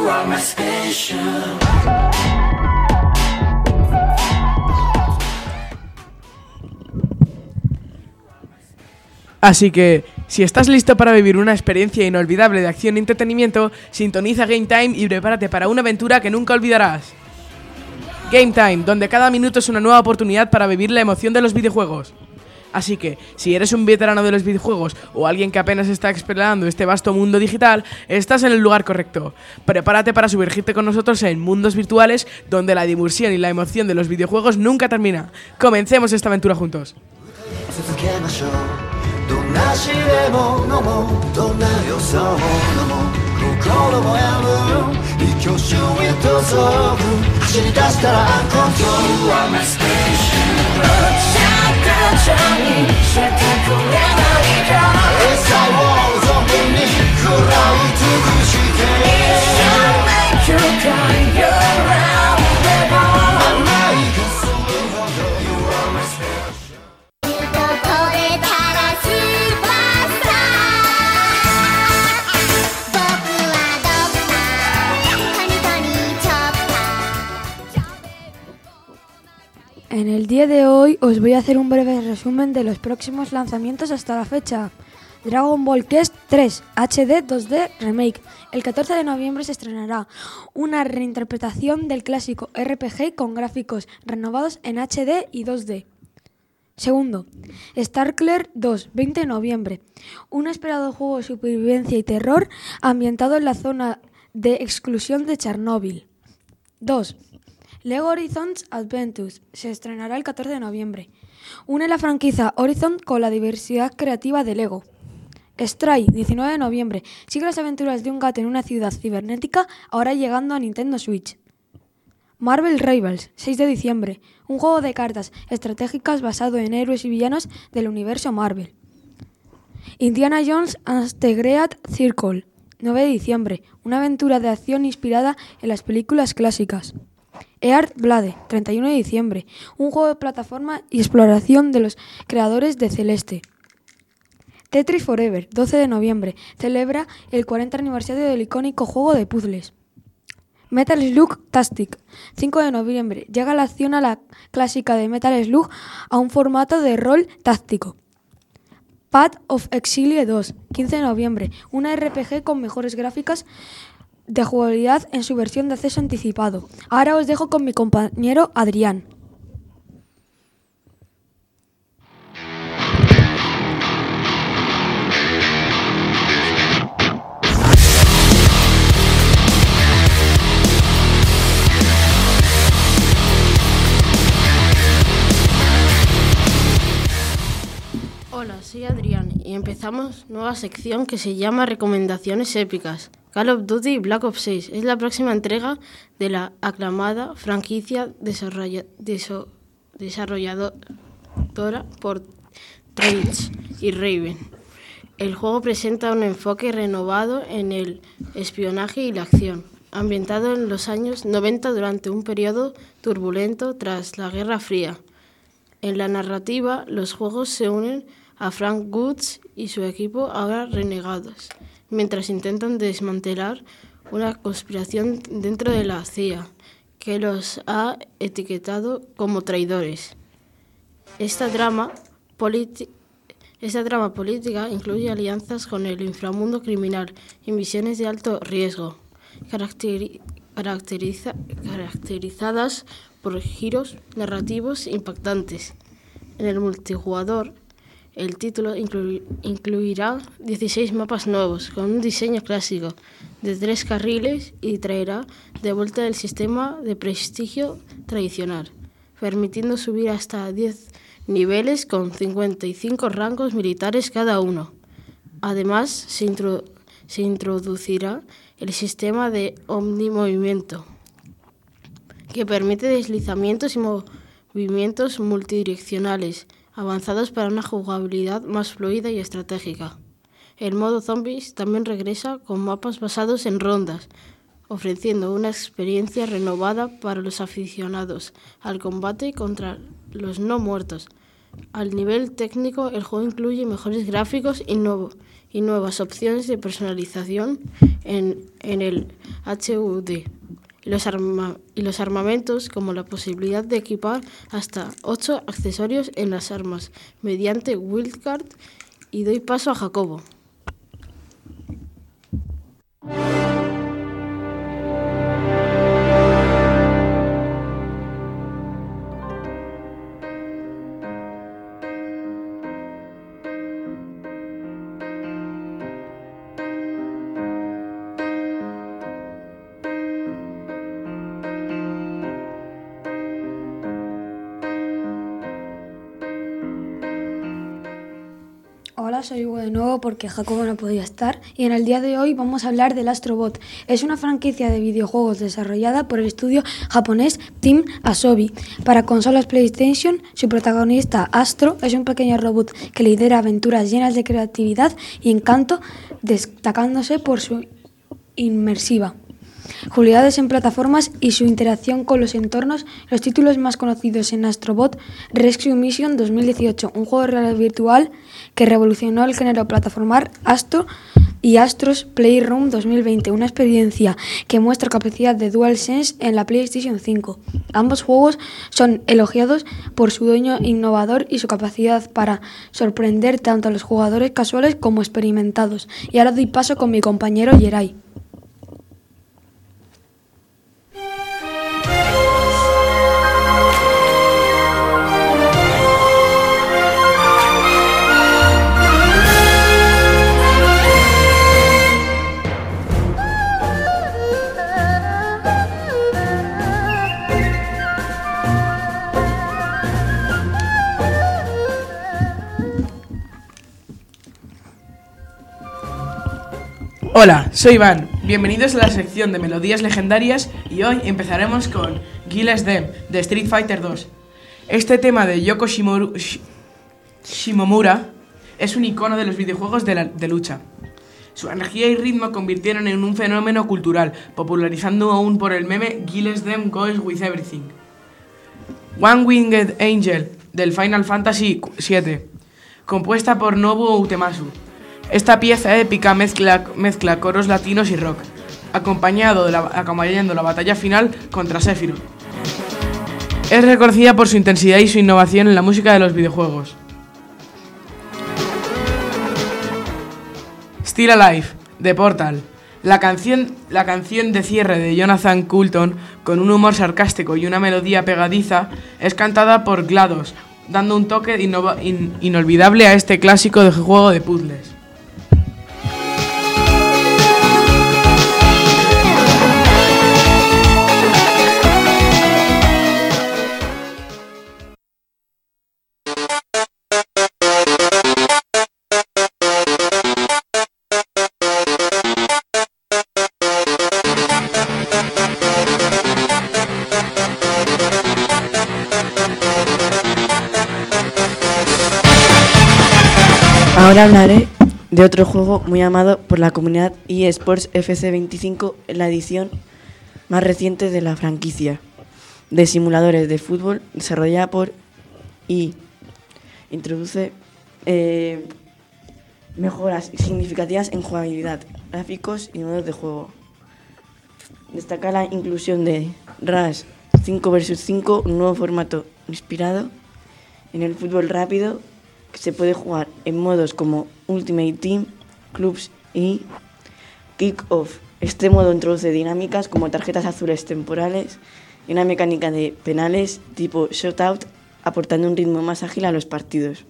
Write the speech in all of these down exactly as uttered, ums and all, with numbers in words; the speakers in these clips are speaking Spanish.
are my special. Así que, si estás listo para vivir una experiencia inolvidable de acción y entretenimiento, sintoniza Game Time y prepárate para una aventura que nunca olvidarás. Game Time, donde cada minuto es una nueva oportunidad para vivir la emoción de los videojuegos. Así que, si eres un veterano de los videojuegos o alguien que apenas está explorando este vasto mundo digital, estás en el lugar correcto. Prepárate para sumergirte con nosotros en mundos virtuales donde la diversión y la emoción de los videojuegos nunca termina. Comencemos esta aventura juntos. どんな試練も飲もうどんな予想も飲もう心も破る一挙手へと走る走り出したらアンコントロール You are my special シャッターチャーにしてくれないか餌を存分に食らい尽くして一生 make you cry you're out there 甘いかするほど You are my special En el día de hoy os voy a hacer un breve resumen de los próximos lanzamientos hasta la fecha. Dragon Ball Quest tres H D dos D Remake. El catorce de noviembre se estrenará una reinterpretación del clásico R P G con gráficos renovados en H D y dos D. Segundo, Starkler dos, veinte de noviembre. Un esperado juego de supervivencia y terror ambientado en la zona de exclusión de Chernóbil. Dos. Lego Horizons Adventures se estrenará el catorce de noviembre. Une la franquicia Horizon con la diversidad creativa de Lego. Stray, diecinueve de noviembre. Sigue las aventuras de un gato en una ciudad cibernética, ahora llegando a Nintendo Switch. Marvel Rivals, seis de diciembre. Un juego de cartas estratégicas basado en héroes y villanos del universo Marvel. Indiana Jones and the Great Circle, nueve de diciembre. Una aventura de acción inspirada en las películas clásicas. Earth Blade, treinta y uno de diciembre. Un juego de plataforma y exploración de los creadores de Celeste. Tetris Forever, doce de noviembre. Celebra el cuarenta aniversario del icónico juego de puzzles. Metal Slug Tactics, cinco de noviembre. Llega la acción a la clásica de Metal Slug a un formato de rol táctico. Path of Exile dos, quince de noviembre. Una R P G con mejores gráficas de jugabilidad en su versión de acceso anticipado. Ahora os dejo con mi compañero Adrián. Hola, soy Adrián y empezamos nueva sección que se llama Recomendaciones Épicas. Call of Duty Black Ops seis es la próxima entrega de la aclamada franquicia desarrolla, deso, desarrolladora por Treyarch y Raven. El juego presenta un enfoque renovado en el espionaje y la acción, ambientado en los años noventa durante un periodo turbulento tras la Guerra Fría. En la narrativa, los juegos se unen a Frank Woods y su equipo, ahora renegados, mientras intentan desmantelar una conspiración dentro de la C I A que los ha etiquetado como traidores. Esta drama, politi- esta trama política incluye alianzas con el inframundo criminal y misiones de alto riesgo, caracteri- caracteriza- caracterizadas por giros narrativos impactantes. En el multijugador, el título inclu- incluirá dieciséis mapas nuevos con un diseño clásico de tres carriles y traerá de vuelta el sistema de prestigio tradicional, permitiendo subir hasta diez niveles con cincuenta y cinco rangos militares cada uno. Además, se, intro- se introducirá el sistema de omnimovimiento, que permite deslizamientos y movimientos multidireccionales avanzados para una jugabilidad más fluida y estratégica. El modo Zombies también regresa con mapas basados en rondas, ofreciendo una experiencia renovada para los aficionados al combate contra los no muertos. Al nivel técnico, el juego incluye mejores gráficos y, nuevo, y nuevas opciones de personalización en, en el H U D. Y los, arma, y los armamentos, como la posibilidad de equipar hasta ocho accesorios en las armas mediante Wildcard. Y doy paso a Jacobo. Hola, soy Hugo de nuevo porque Jacobo no podía estar y en el día de hoy vamos a hablar del Astrobot. Es una franquicia de videojuegos desarrollada por el estudio japonés Team Asobi. Para consolas PlayStation, su protagonista Astro es un pequeño robot que lidera aventuras llenas de creatividad y encanto, destacándose por su inmersiva habilidades en plataformas y su interacción con los entornos. Los títulos más conocidos en Astrobot: Rescue Mission dos mil dieciocho, un juego de realidad virtual que revolucionó el género plataformar Astro, y Astro's Playroom dos mil veinte, una experiencia que muestra capacidad de DualSense en la PlayStation cinco. Ambos juegos son elogiados por su dueño innovador y su capacidad para sorprender tanto a los jugadores casuales como experimentados. Y ahora doy paso con mi compañero Yeray. Hola, soy Iván. Bienvenidos a la sección de melodías legendarias y hoy empezaremos con Gilles Dem de Street Fighter dos. Este tema de Yoko Shimoru, Sh- Shimomura es un icono de los videojuegos de, la, de lucha. Su energía y ritmo convirtieron en un fenómeno cultural, popularizando aún por el meme Gilles Dem Goes With Everything. One Winged Angel del Final Fantasy siete, compuesta por Nobuo Uematsu. Esta pieza épica mezcla, mezcla coros latinos y rock, acompañado de la, acompañando la batalla final contra Sephiroth. Es reconocida por su intensidad y su innovación en la música de los videojuegos. Still Alive, de Portal. La canción, la canción de cierre de Jonathan Coulton, con un humor sarcástico y una melodía pegadiza, es cantada por GLaDOS, dando un toque innova, in, inolvidable a este clásico de juego de puzzles. Ahora hablaré de otro juego muy amado por la comunidad eSports F C veinticinco, la edición más reciente de la franquicia de simuladores de fútbol desarrollada por E A. Introduce eh, mejoras significativas en jugabilidad, gráficos y modos de juego. Destaca la inclusión de Rush cinco versus cinco, un nuevo formato inspirado en el fútbol rápido que se puede jugar en modos como Ultimate Team, Clubs y Kick-Off. Este modo introduce dinámicas como tarjetas azules temporales y una mecánica de penales tipo shootout, aportando un ritmo más ágil a los partidos.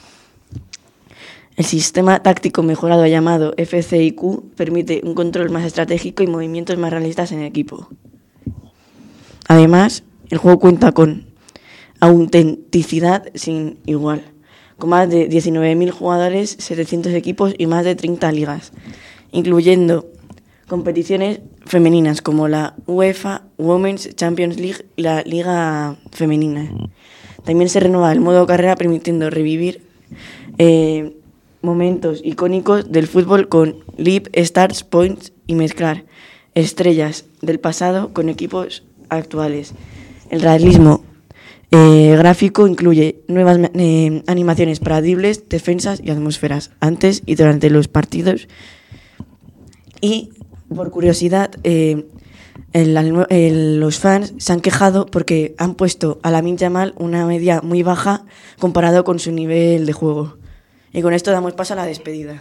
El sistema táctico mejorado llamado F C I Q permite un control más estratégico y movimientos más realistas en equipo. Además, el juego cuenta con autenticidad sin igual, con más de diecinueve mil jugadores, setecientos equipos y más de treinta ligas, incluyendo competiciones femeninas como la UEFA Women's Champions League y la Liga Femenina. También se renueva el modo carrera, permitiendo revivir eh, momentos icónicos del fútbol con Live Stars Points y mezclar estrellas del pasado con equipos actuales. El realismo eh, gráfico incluye nuevas eh, animaciones para dribles, defensas y atmósferas antes y durante los partidos. Y, por curiosidad, eh, el, el, los fans se han quejado porque han puesto a Lamine Yamal una media muy baja comparado con su nivel de juego. Y con esto damos paso a la despedida.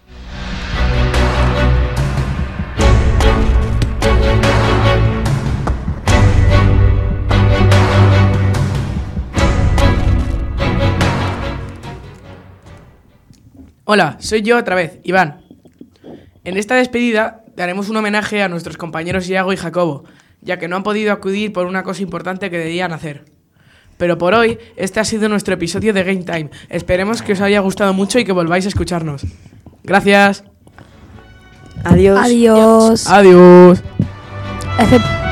Hola, soy yo otra vez, Iván. En esta despedida daremos un homenaje a nuestros compañeros Iago y Jacobo, ya que no han podido acudir por una cosa importante que debían hacer. Pero por hoy, este ha sido nuestro episodio de Game Time. Esperemos que os haya gustado mucho y que volváis a escucharnos. Gracias. Adiós. Adiós. Adiós. Excep-